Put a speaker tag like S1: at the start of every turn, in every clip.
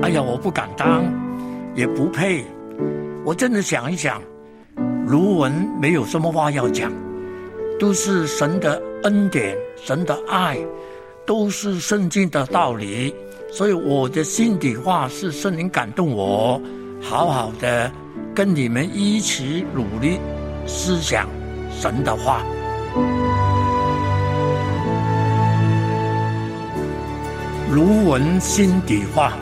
S1: 哎呀，我不敢当，也不配。我真的想一想，卢文没有什么话要讲，都是神的恩典，神的爱，都是圣经的道理。所以我的心底话是圣灵感动我，好好的跟你们一起努力思想神的话。卢文心底话。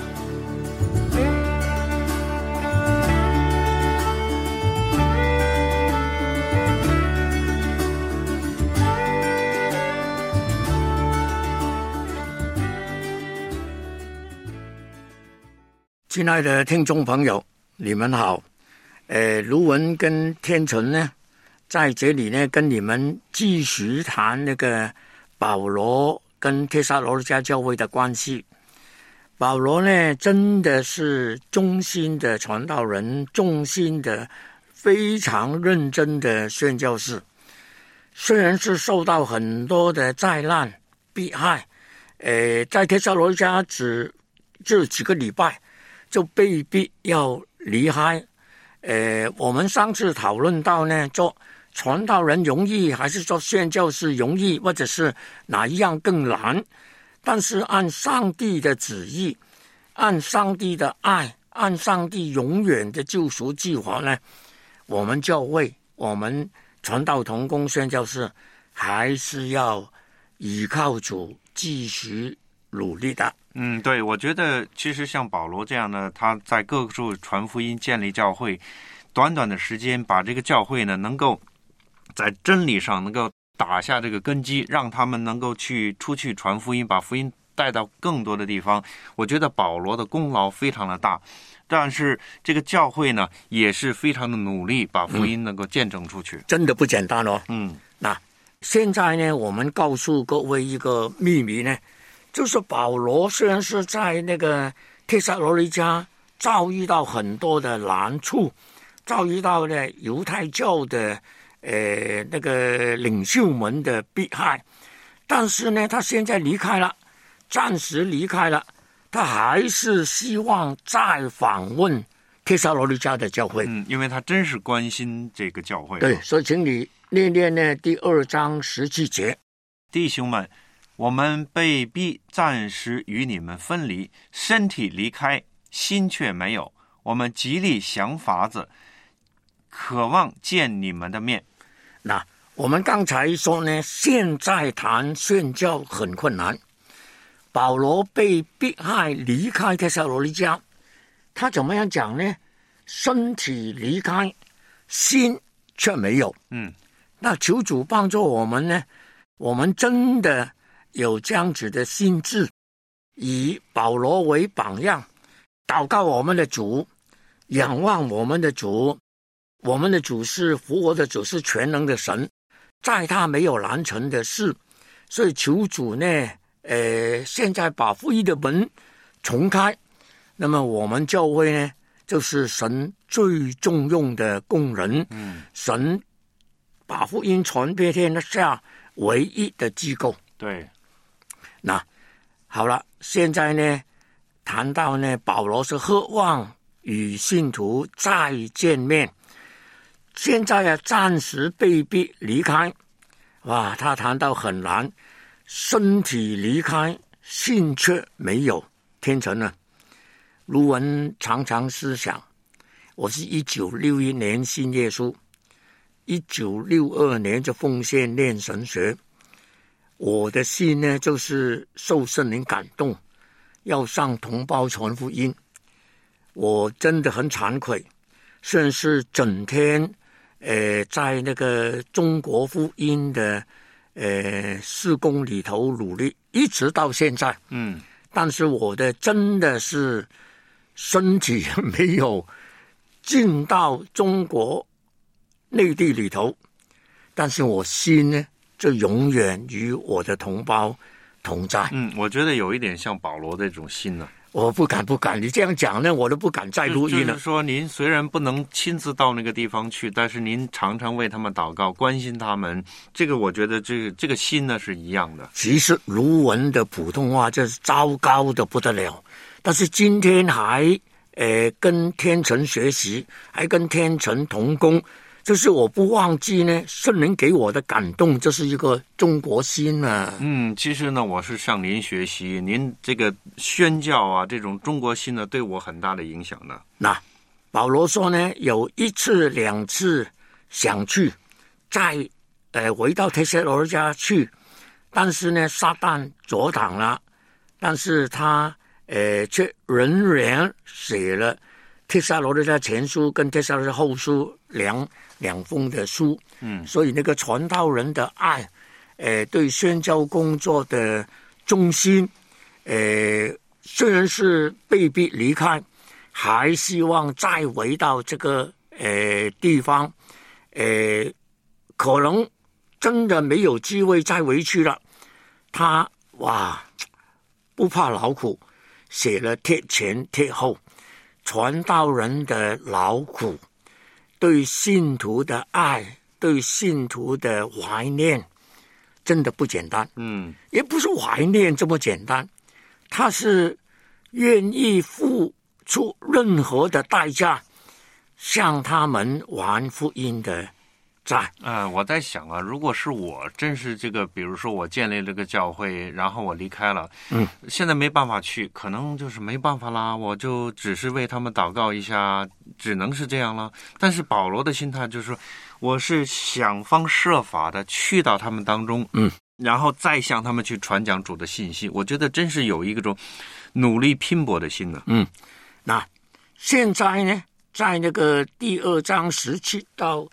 S1: 亲爱的听众朋友，你们好。卢文跟天纯呢，在这里呢，跟你们继续谈那个保罗跟帖撒罗尼迦教会的关系。保罗呢，真的是忠心的传道人，忠心的、非常认真的宣教士。虽然是受到很多的灾难迫害，在帖撒罗尼迦只几个礼拜就被逼要离开。我们上次讨论到呢，做传道人容易还是做宣教士容易，或者是哪一样更难？但是按上帝的旨意，按上帝的爱，按上帝永远的救赎计划呢，我们教会，我们传道同工宣教士还是要依靠主继续努力的。
S2: 对，我觉得其实像保罗这样呢，他在各处传福音、建立教会，短短的时间把这个教会呢，能够在真理上能够打下这个根基，让他们能够出去传福音，把福音带到更多的地方。我觉得保罗的功劳非常的大，但是这个教会呢，也是非常的努力，把福音能够见证出去，
S1: 真的不简单哦。那现在呢，我们告诉各位一个秘密呢，就是保罗虽然是在那个帖撒罗尼迦遭遇到很多的难处，遭遇到呢犹太教的那个领袖们的迫害，但是呢，他现在离开了，暂时离开了，他还是希望再访问帖撒罗尼迦的教会。
S2: 因为他真是关心这个教会。
S1: 对，所以请你念念呢第2章17节。
S2: 弟兄们，我们被逼暂时与你们分离，身体离开，心却没有。我们极力想法子，渴望见你们的面。
S1: 那我们刚才说呢，现在谈宣教很困难。保罗被迫害离开帖撒罗尼迦，他怎么样讲呢？身体离开，心却没有。那求主帮助我们呢，我们真的有这样子的心志，以保罗为榜样，祷告我们的主，仰望我们的主。我们的主是复活的主，是全能的神，在他没有难成的事。所以求主呢，现在把福音的门重开，那么我们教会呢，就是神最重用的工人。神把福音传遍天下唯一的机构。
S2: 对，
S1: 那好了，现在呢，谈到呢，保罗是渴望与信徒再见面，现在暂时被逼离开。哇，他谈到很难，身体离开，心却没有。天成呢，卢文常常思想，我是1961年信耶稣，1962年就奉献念神学。我的心呢，就是受圣灵感动，要向同胞传福音。我真的很惭愧，虽然是整天在那个中国福音的事工里头努力，一直到现在。但是我的真的是身体没有进到中国内地里头，但是我心呢，就永远与我的同胞同在。
S2: 我觉得有一点像保罗的这种心呢。
S1: 我不敢，你这样讲呢，我都不敢再录音了。
S2: 就是说，您虽然不能亲自到那个地方去，但是您常常为他们祷告，关心他们。这个我觉得这个心呢是一样的。
S1: 其实卢文的普通话这是糟糕的不得了， 但是今天还跟天成学习，还跟天成同工，就是我不忘记呢圣灵给我的感动，这是一个中国心啊。
S2: 其实呢，我是向您学习，您这个宣教啊，这种中国心呢，对我很大的影响的。
S1: 那保罗说呢，有一次两次想去，再回到帖撒罗尼迦去，但是呢，撒旦阻挡了，但是他却仍然写了帖撒罗尼迦前书跟帖撒罗尼迦后书两封的书。所以那个传道人的爱，对宣教工作的忠心，虽然是被逼离开，还希望再回到这个地方，可能真的没有机会再回去了。他不怕劳苦，写了帖前帖后，传道人的劳苦，对信徒的爱，对信徒的怀念，真的不简单。也不是怀念这么简单，他是愿意付出任何的代价向他们还福音的债。
S2: 我在想啊，如果是我真是这个，比如说我建立这个教会，然后我离开了，现在没办法去，可能就是没办法啦，我就只是为他们祷告一下，只能是这样了。但是保罗的心态就是说，我是想方设法的去到他们当中，然后再向他们去传讲主的信息。我觉得真是有一种努力拼搏的心呢。
S1: 那现在呢，在那个第2章17到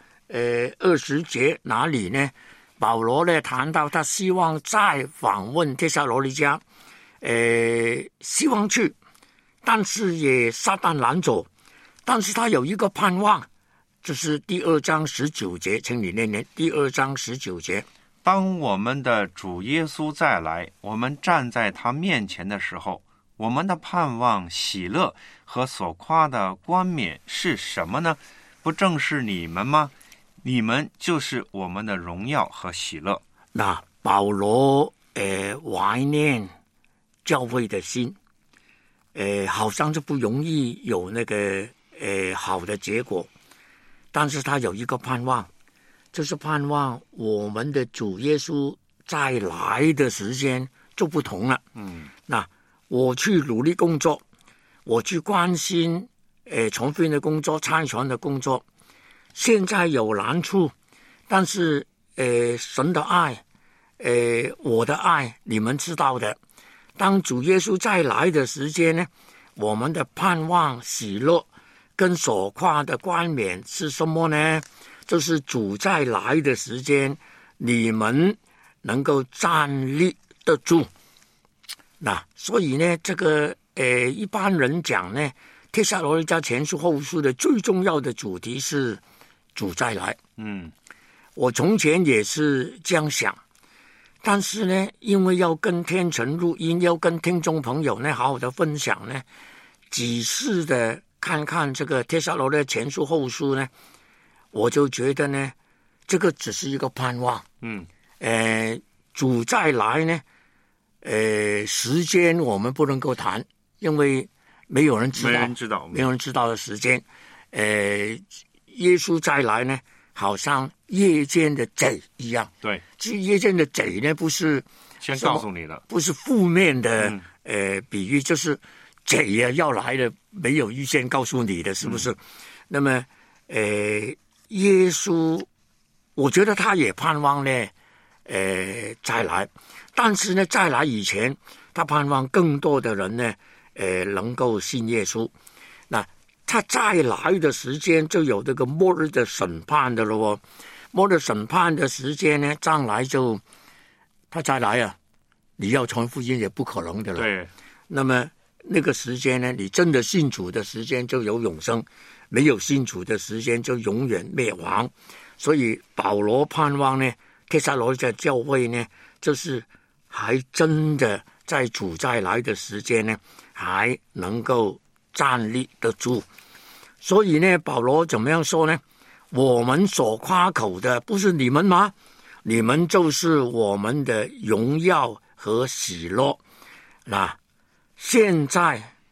S1: 20节哪里呢？保罗呢谈到他希望再访问帖撒罗尼迦，希望去，但是也撒旦拦走，但是他有一个盼望，就是第2章19节，请你念念第2章19节。
S2: 当我们的主耶稣再来，我们站在他面前的时候，我们的盼望、喜乐和所夸的冠冕是什么呢？不正是你们吗？你们就是我们的荣耀和喜乐。
S1: 那保罗怀念教会的心，好像是不容易有那个好的结果，但是他有一个盼望，就是盼望我们的主耶稣再来的时间就不同了。那我去努力工作，我去关心传福音的工作、差传的工作，现在有难处，但是神的爱，我的爱，你们知道的。当主耶稣再来的时间呢，我们的盼望、喜乐跟所夸的冠冕是什么呢？就是主再来的时间，你们能够站立得住。那所以呢，这个一般人讲呢，帖撒罗尼迦前书后书的最重要的主题是主再来。我从前也是这样想，但是呢，因为要跟天成录音，要跟听众朋友呢好好的分享呢，仔细的看看这个帖撒罗尼迦前书后书呢，我就觉得呢，这个只是一个盼望。主再来呢，时间我们不能够谈，因为没有人知道，没有人知道的时间。耶稣再来呢，好像夜间的贼一样。
S2: 对，
S1: 其实夜间的贼呢，不是
S2: 先告诉你的，
S1: 不是负面的比喻，就是贼啊要来了，没有预先告诉你的，是不是？那么耶稣，我觉得他也盼望呢，再来，但是呢，再来以前，他盼望更多的人呢，能够信耶稣。那他再来的时间就有这个末日的审判的了哦。末日审判的时间呢，将来就他再来啊，你要传福音也不可能的了。
S2: 对。
S1: 那么那个时间呢，你真的信主的时间就有永生，没有信主的时间就永远灭亡。所以保罗盼望呢，帖撒罗尼迦教会呢，就是还真的在主再来的时间呢，还能够站立得住。所以呢，保罗怎么样说呢？我们所夸口的不是你们吗？你们就是我们的荣耀和喜乐。那现在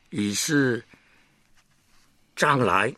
S1: 已是将来，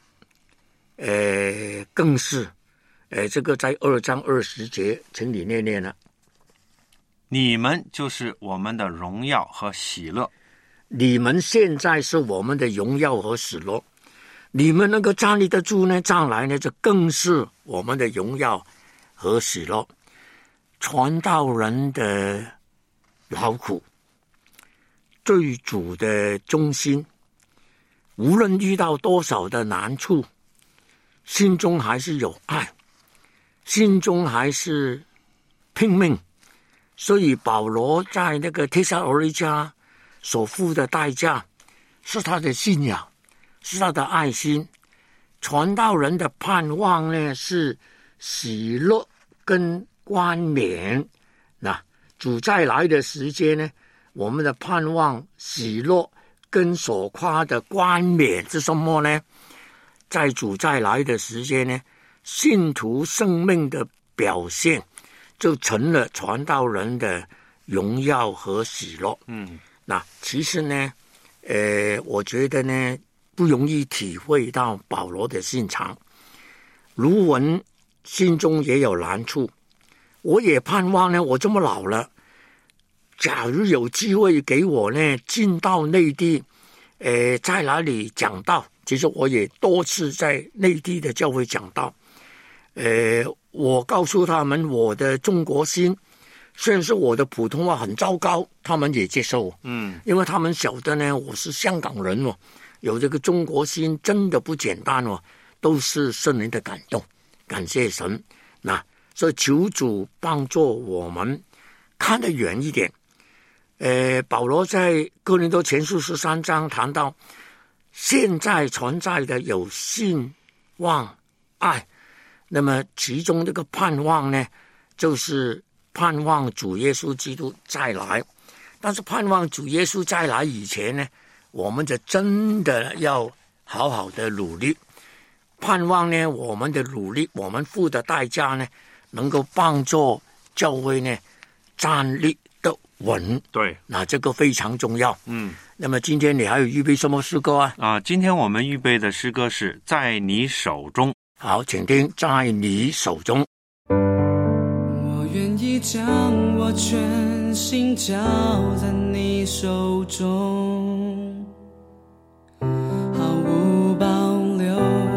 S1: 更是，这个在2章20节，请你念念了。
S2: 你们就是我们的荣耀和喜乐。
S1: 你们现在是我们的荣耀和喜乐，你们能够站立得住呢，将来呢，这更是我们的荣耀和喜乐。传道人的劳苦，对主的忠心，无论遇到多少的难处，心中还是有爱，心中还是拼命。所以保罗在那个帖撒罗尼迦所付的代价，是他的信仰，是他的爱心。传道人的盼望呢，是喜乐跟冠冕。那主再来的时间呢，我们的盼望喜乐跟所夸的冠冕是什么呢？在主再来的时间呢，信徒生命的表现就成了传道人的荣耀和喜乐。那其实呢，我觉得呢，不容易体会到保罗的心肠。卢文心中也有难处，我也盼望呢，我这么老了，假如有机会给我呢进到内地，在哪里讲道？其实我也多次在内地的教会讲道。我告诉他们我的中国心，虽然是我的普通话很糟糕，他们也接受。因为他们晓得呢，我是香港人哦，有这个中国心真的不简单哦，都是圣灵的感动，感谢神。那所以求主帮助我们看得远一点。保罗在哥林多前书13章谈到，现在存在的有信、望、爱。那么其中这个盼望呢，就是盼望主耶稣基督再来。但是盼望主耶稣再来以前呢，我们就真的要好好的努力。盼望呢，我们的努力，我们付的代价呢，能够帮助教会呢站立得稳。
S2: 对，
S1: 那这个非常重要。那么今天你还有预备什么诗歌啊？
S2: 今天我们预备的诗歌是在你手中。
S1: 好，请听，在你手中。
S3: 我愿意将我全心交在你手中，毫无保留，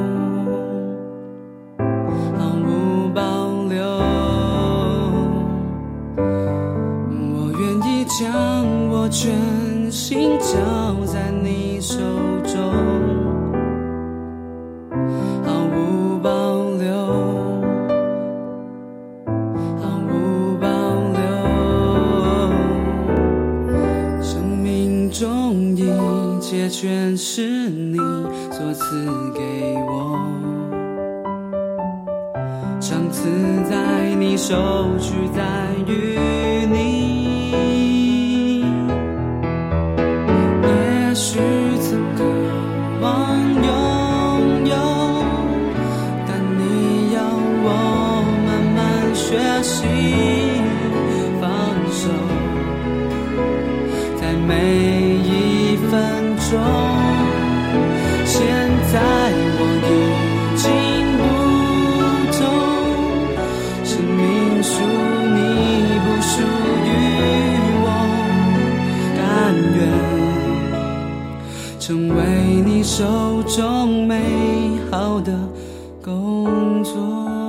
S3: 毫无保留。我愿意将我全心交在你手中，全是你所赐给我，赏赐在你手，取在于你。也许曾渴望拥有，但你要我慢慢学习放手，在每一分现在我已经不懂，生命属你不属于我，甘愿成为你手中美好的工作。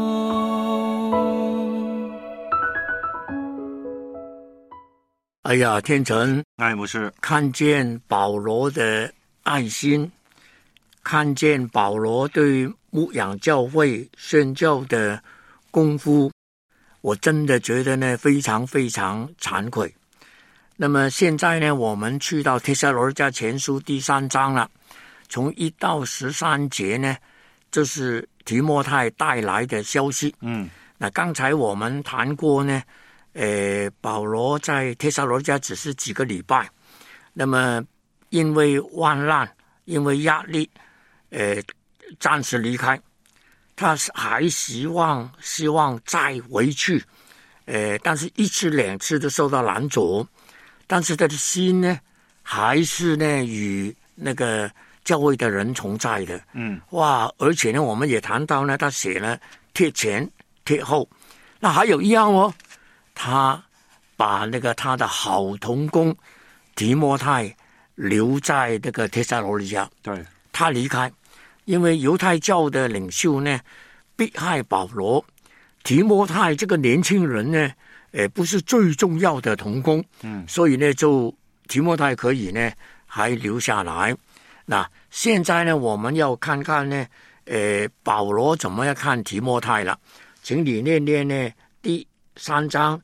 S1: 哎呀，天成，
S2: 不是
S1: 看见保罗的爱心，看见保罗对牧养教会宣教的功夫，我真的觉得呢非常非常惭愧。那么现在呢，我们去到帖撒罗尼迦前书第3章了，从1到13节呢，这是提摩太带来的消息。那刚才我们谈过呢，保罗在帖撒罗尼迦只是几个礼拜，那么因为患难，因为压力，暂时离开。他还希望再回去，但是1次2次都受到拦阻，但是他的心呢，还是呢与那个教会的人同在的。哇！而且呢，我们也谈到呢，他写了贴前贴后。那还有一样哦，他把那个他的好同工提摩太留在那个帖撒罗尼迦。
S2: 对，
S1: 他离开，因为犹太教的领袖呢迫害保罗，提摩太这个年轻人呢，不是最重要的同工，所以呢，就提摩太可以呢还留下来。那现在呢，我们要看看呢，保罗怎么样看提摩太了？请你念念呢第3章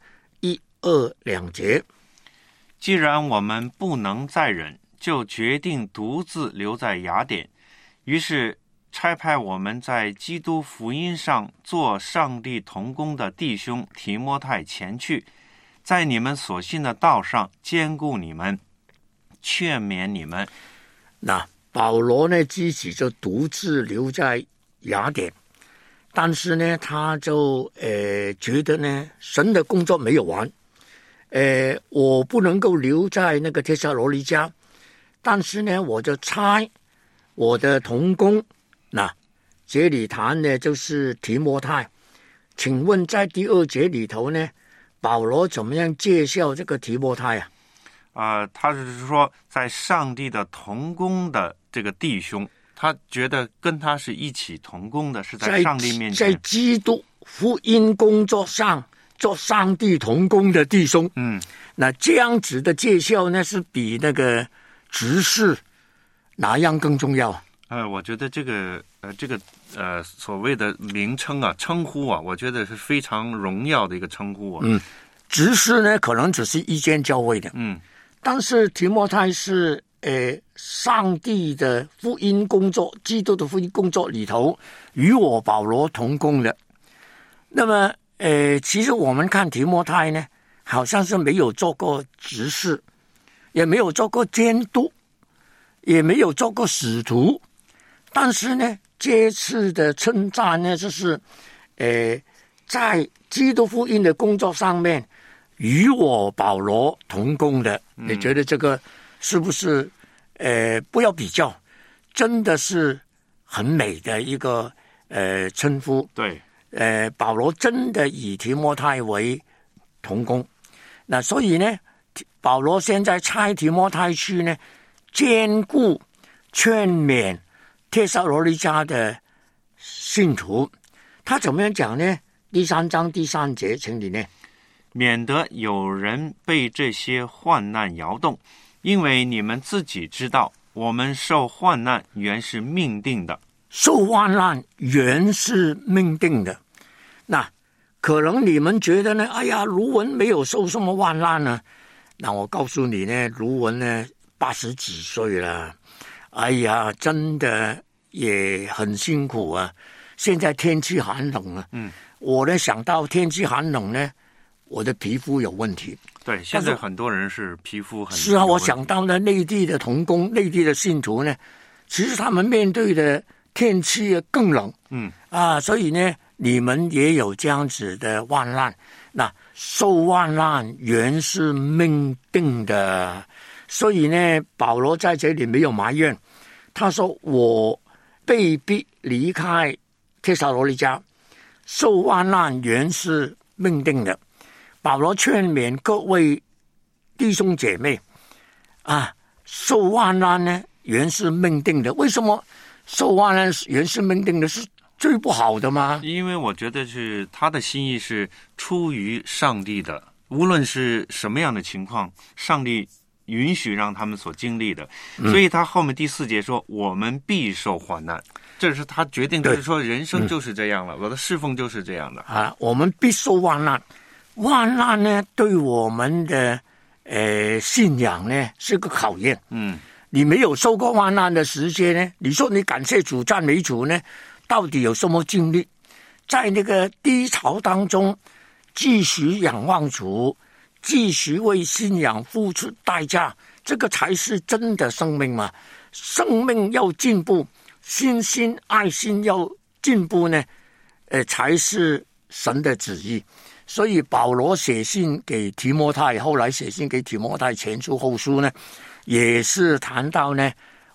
S1: 1、2、2节。
S2: 既然我们不能再忍，就决定独自留在雅典。于是差派我们在基督福音上做上帝同工的弟兄提摩太前去，在你们所信的道上坚固你们，劝勉你们。
S1: 那保罗呢自己就独自留在雅典，但是呢他就觉得呢神的工作没有完，我不能够留在那个帖撒罗尼迦，但是呢我就差我的同工，那这里谈的就是提摩太。请问在第2节里头呢，保罗怎么样介绍这个提摩太啊？
S2: 他是说在上帝的同工的这个弟兄，他觉得跟他是一起同工的，是在上帝面前，
S1: 在基督福音工作上做上帝同工的弟兄。那这样子的介绍呢，是比那个执事哪样更重要？
S2: 我觉得这个所谓的名称啊、称呼啊，我觉得是非常荣耀的一个称呼啊。
S1: 执事呢，可能只是一间教会的。但是提摩太是上帝的福音工作，基督的福音工作里头与我保罗同工的。那么其实我们看提摩太呢，好像是没有做过执事，也没有做过监督，也没有做过使徒。但是呢，这次的称赞呢，就是在基督福音的工作上面与我保罗同工的。你觉得这个是不是不要比较，真的是很美的一个称呼？
S2: 对，
S1: 保罗真的以提摩太为同工。那所以呢，保罗现在差提摩太去呢，兼顾劝勉帖撒罗尼迦的信徒。他怎么样讲呢？第3章第3节，请你念。
S2: 免得有人被这些患难摇动，因为你们自己知道，我们受患难原是命定的。
S1: 受患难原是命定的。那可能你们觉得呢？哎呀，卢文没有受什么患难呢？那我告诉你呢，卢文呢80几岁了，哎呀，真的也很辛苦啊。现在天气寒冷了，我呢想到天气寒冷呢，我的皮肤有问题。
S2: 对，现在很多人是皮肤很
S1: 是啊，我想到呢，内地的同工、内地的信徒呢，其实他们面对的天气更冷，所以呢，你们也有这样子的患难。那受患难原是命定的，所以呢，保罗在这里没有埋怨，他说我被逼离开帖撒罗尼迦，受患难原是命定的。保罗劝勉各位弟兄姐妹受患难呢原是命定的。为什么受患难原是命定的？是最不好的吗？
S2: 因为我觉得是他的心意是出于上帝的，无论是什么样的情况，上帝允许让他们所经历的。所以他后面第4节说我们必受患难，这是他决定，就是说人生就是这样了，我的侍奉就是这样的
S1: 我们必受患难。患难呢，对我们的信仰呢是个考验。你没有受过患难的时间呢，你说你感谢主、赞美主呢，到底有什么经历？在那个低潮当中，继续仰望主，继续为信仰付出代价，这个才是真的生命嘛。生命要进步，信心、爱心要进步呢，才是神的旨意。所以保罗写信给提摩太，后来写信给提摩太前书后书呢，也是谈到呢，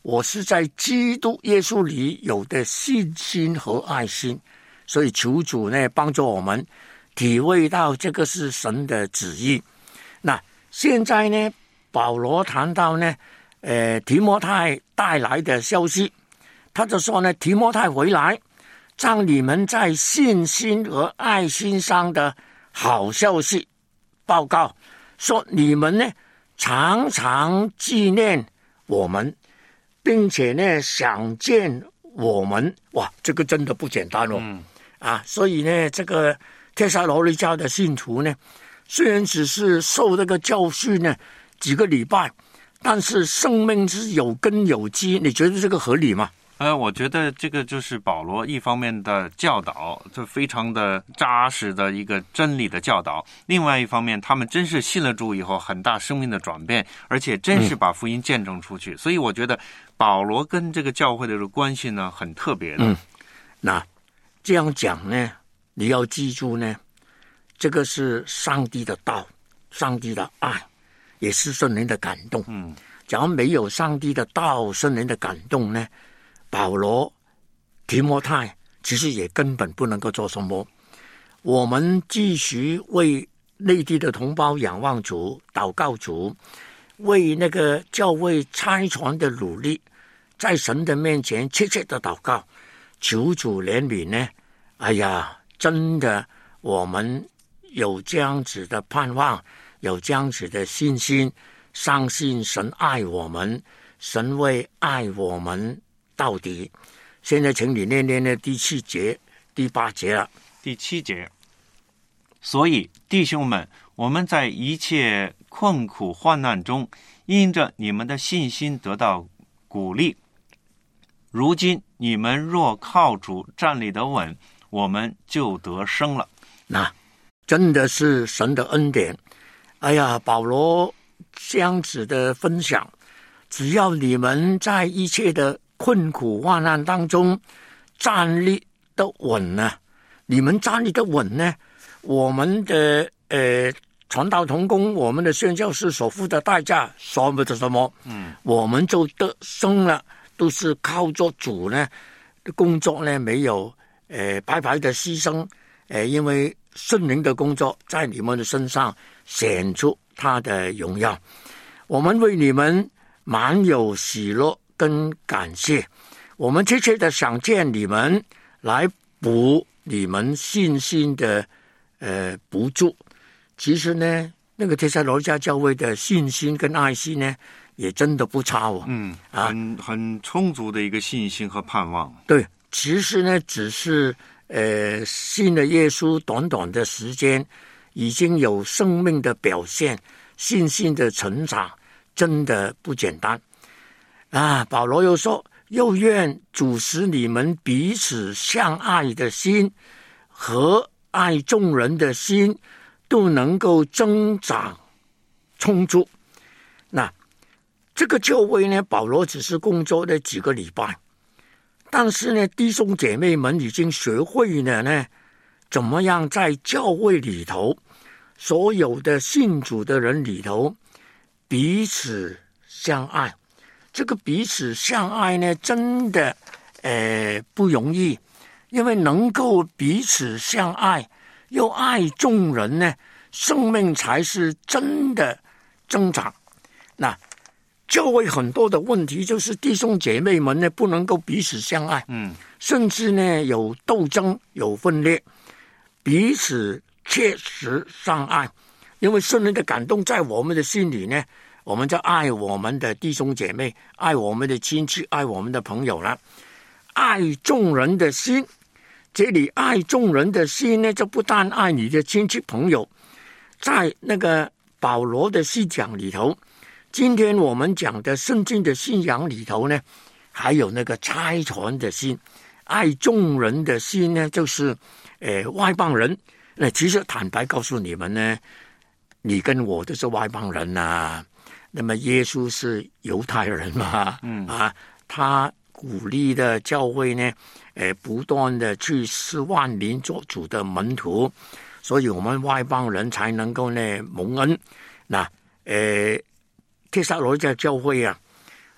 S1: 我是在基督耶稣里有的信心和爱心。所以求主呢帮助我们体会到这个是神的旨意。那现在呢，保罗谈到呢提摩太带来的消息，他就说呢，提摩太回来将你们在信心和爱心上的好消息报告，说你们呢常常纪念我们，并且呢想见我们。哇，这个真的不简单哦。所以呢，这个帖撒罗尼迦的信徒呢，虽然只是受这个教训呢几个礼拜，但是生命是有根有基。你觉得这个合理吗？
S2: 我觉得这个就是保罗一方面的教导，这非常的扎实的一个真理的教导；另外一方面，他们真是信了主以后，很大生命的转变，而且真是把福音见证出去。所以我觉得保罗跟这个教会的关系呢，很特别的。
S1: 那这样讲呢，你要记住呢，这个是上帝的道，上帝的爱，也是圣灵的感动。假如没有上帝的道，圣灵的感动呢，保罗、提摩太其实也根本不能够做什么。我们继续为内地的同胞仰望主、祷告主，为那个教会差传的努力，在神的面前切切的祷告，求主怜悯呢。真的，我们有这样子的盼望，有这样子的信心，相信神爱我们，神会爱我们到底。现在请你念念的第7节、第8节了。
S2: 第7节，所以弟兄们，我们在一切困苦患难中，因着你们的信心得到鼓励。如今你们若靠主站立得稳，我们就得生了。
S1: 那真的是神的恩典。保罗这样子的分享，只要你们在一切的困苦患难当中站立得稳呢，你们站立得稳呢，我们的传道同工，我们的宣教士所付的代价，什么我们就得生了，都是靠着主呢工作呢，没有白白的牺牲，因为圣灵的工作在你们的身上显出他的荣耀。我们为你们满有喜乐跟感谢，我们切切的想见你们，来补你们信心的补助。其实呢，那个帖撒罗尼迦教会的信心跟爱心呢，也真的不差哦。
S2: 很充足的一个信心和盼望。
S1: 对，其实呢，只是信了耶稣短短的时间，已经有生命的表现，信心的成长，真的不简单保罗又说，又愿主使你们彼此相爱的心和爱众人的心都能够增长充足。那这个教会呢，保罗只是工作了几个礼拜，但是呢，弟兄姐妹们已经学会了呢，怎么样在教会里头，所有的信主的人里头彼此相爱。这个彼此相爱呢，真的不容易，因为能够彼此相爱又爱众人呢，生命才是真的增长。那教会很多的问题就是弟兄姐妹们呢不能够彼此相爱，甚至呢有斗争有分裂，彼此切实相爱。因为圣灵的感动在我们的心里呢，我们就爱我们的弟兄姐妹，爱我们的亲戚，爱我们的朋友了。爱众人的心，这里爱众人的心呢，就不但爱你的亲戚朋友。在那个保罗的信讲里头，今天我们讲的圣经的信仰里头呢，还有那个差传的心。爱众人的心呢，就是外邦人。那其实坦白告诉你们呢，你跟我都是外邦人啊。那么耶稣是犹太人嘛，他鼓励的教会呢，不断的去使万民做主的门徒，所以我们外邦人才能够呢蒙恩。那帖撒罗尼迦教会啊，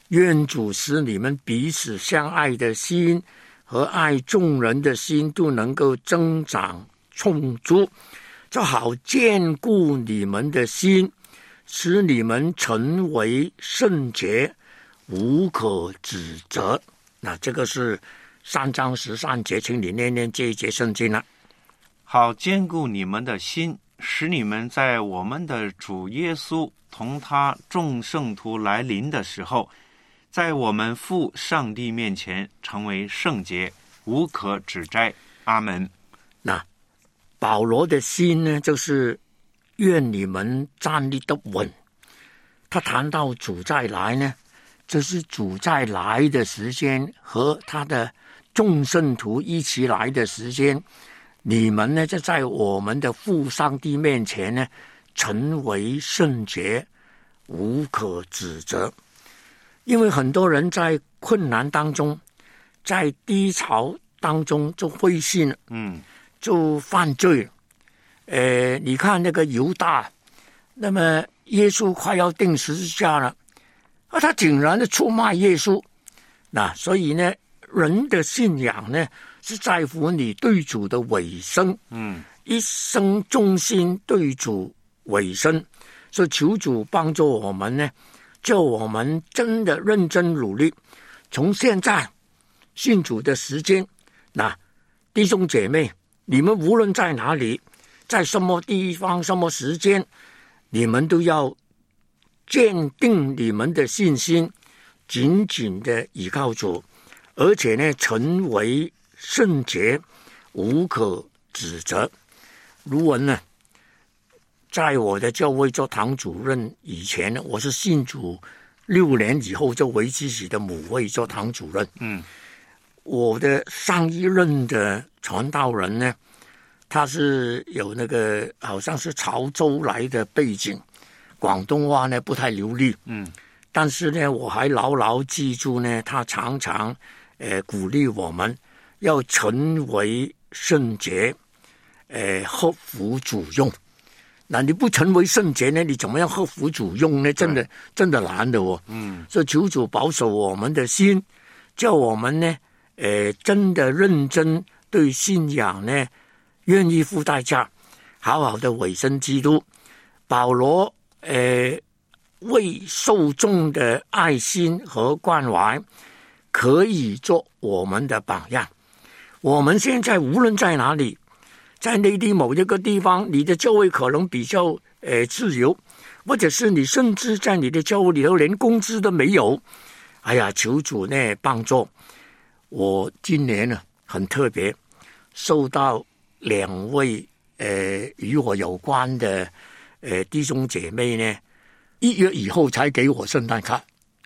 S1: 愿主使你们彼此相爱的心和爱众人的心都能够增长充足，就好坚固你们的心，使你们成为圣洁，无可指责。那这个是3章13节，请你念念这一节圣经了。
S2: 好坚固你们的心，使你们在我们的主耶稣同他众圣徒来临的时候，在我们父上帝面前成为圣洁，无可指摘。阿们。
S1: 那保罗的心呢，就是愿你们站立得稳。他谈到主再来呢，就是主再来的时间和他的众圣徒一起来的时间，你们呢就在我们的父上帝面前呢成为圣洁，无可指责。因为很多人在困难当中，在低潮当中就灰心了，就犯罪了。你看那个犹大，那么耶稣快要钉十字架了，他竟然的出卖耶稣。那所以呢，人的信仰呢是在乎你对主的委身，一生忠心对主委身。所以求主帮助我们呢，叫我们真的认真努力，从现在信主的时间，那弟兄姐妹，你们无论在哪里，在什么地方什么时间，你们都要坚定你们的信心，紧紧的倚靠主，而且呢成为圣洁，无可指责。卢文呢，在我的教会做堂主任以前呢，我是信主6年以后就为自己的母会做堂主任。我的上一任的传道人呢，他是有那个好像是潮州来的背景，广东话呢不太流利。但是呢，我还牢牢记住呢，他常常鼓励我们要成为圣洁，合乎主用。那你不成为圣洁呢，你怎么样合乎主用呢？真的难的哦。所以求主保守我们的心，叫我们呢，真的认真对信仰呢，愿意付代价，好好的委身基督。保罗为受众的爱心和关怀，可以做我们的榜样。我们现在无论在哪里，在内地某一个地方，你的教会可能比较自由，或者是你甚至在你的教会里头连工资都没有。哎呀，求主呢帮助。我今年呢很特别，受到2位与我有关的弟兄姐妹呢1月以后才给我圣诞卡。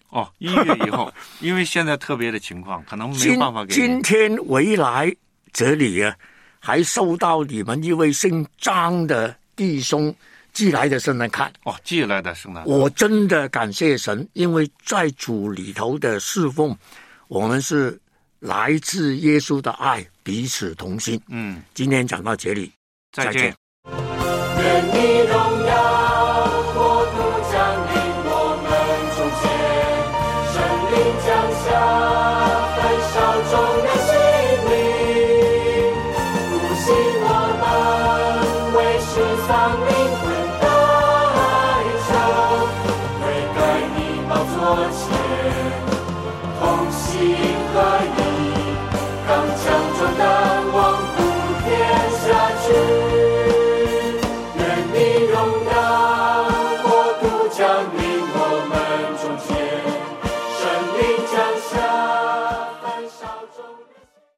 S2: 1月以后，因为现在特别的情况，可能没有办法给你。
S1: 今天回来这里啊，还收到你们一位姓张的弟兄寄来的圣诞卡。
S2: 寄来的圣诞卡，
S1: 我真的感谢神，因为在主里头的侍奉，我们是来自耶稣的爱，彼此同心。今天讲到这里，
S2: 再见。
S3: 愿你荣耀国度降临我们中间，圣灵降下焚烧众人心灵，复兴我们为世丧灵魂代求，悔改你宝座前。